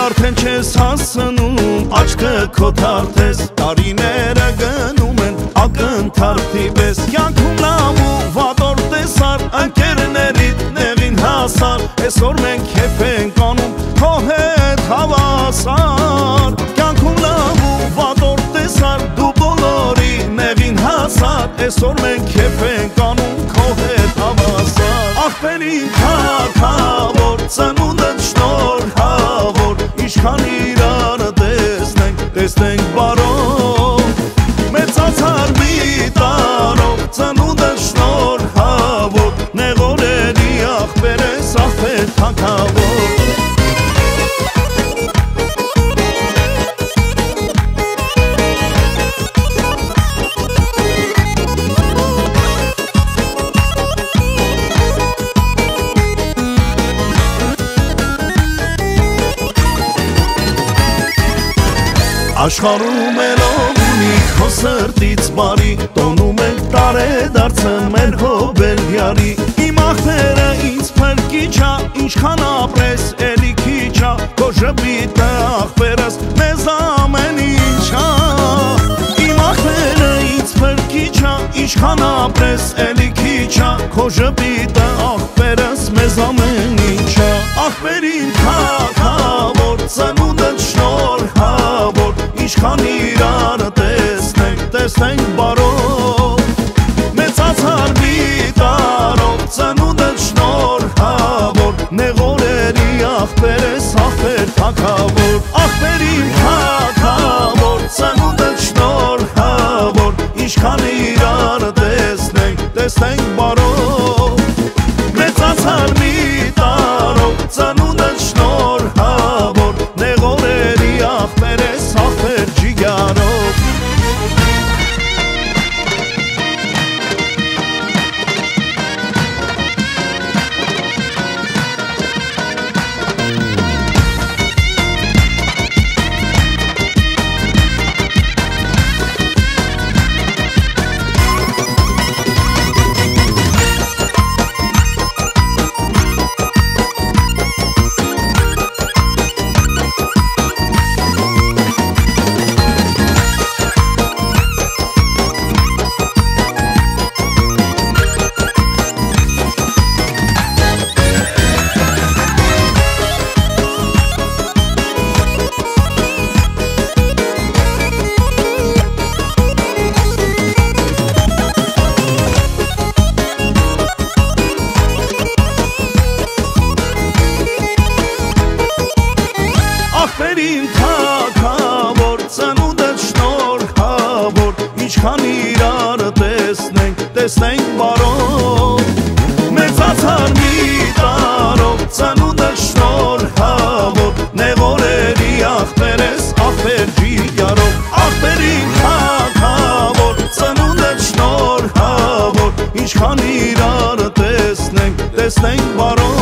արդեն չես հասնում աչքը քո թարթես, տարիները գնում են ակնթարթի պես։ Կյանքում լավ ու վատ օր տեսար, ընկերներիդ նեղին հասար, այսօր մենք քեֆ ենք անում քո հետ հավասար։ Կյանքում լավ ու վատ օր տեսար, դու բոլորի նեղին հասար, այսօր մենք քեֆ ենք անում քո հետ հավասար։ Ախպերին թագավոր, ծնունդդ շնորհավոր, ինչքան իրար տեսնենք, տեսնենք բարով, մեծացար մի տարով, ծնունդդ շնորհավոր, նեղորերի ախպեր ես, ախպեր թագավոր։ Աշխարհում ելով ունի քո սրտից բարի, տոնում ենք տարեդարձը մեր հոբելյարի։ Իմ ախպերը ինձ փրկիչա, ինչքան ապրես էլի քիչա, քո ժպիտը ախպերս մեզ ամեն ինչա։ Իմ ախպերը ինձ փրկիչա, ինչքան ապրես էլի քիչա, քո ժպիտը ախպերս մեզ ամեն ինչա։ Ախպերին թագավոր, ծնունդդ շնորհավոր, ինչքան իրար տեսնենք, տեսնենք բարով, մեծացար մի տարով, ծնունդդ շնորհավոր, նեղորերի ախպեր ես, ախպեր թագավոր։ Ախպերին թագավոր, ծնունդդ շնորհավոր, ինչքան իրար տեսնենք, տեսնենք բարով, մեծացար մի տարով, ծնունդդ շնորհավոր, նեղորերի ախպեր ես, ախպեր ջիգարով։ Ախպերին թագավոր, ծնունդդ շնորհավոր, ինչքան իրար տեսնենք, տեսնենք բարով, մեծացար մի տարով, ծնունդդ շնորհավոր, նեղորերի ախպեր ես, ախպեր ջիգարով։ Ախպերին թագավոր, ծնունդդ շնորհավոր, ինչքան իրար տեսնենք, տեսնենք բարով,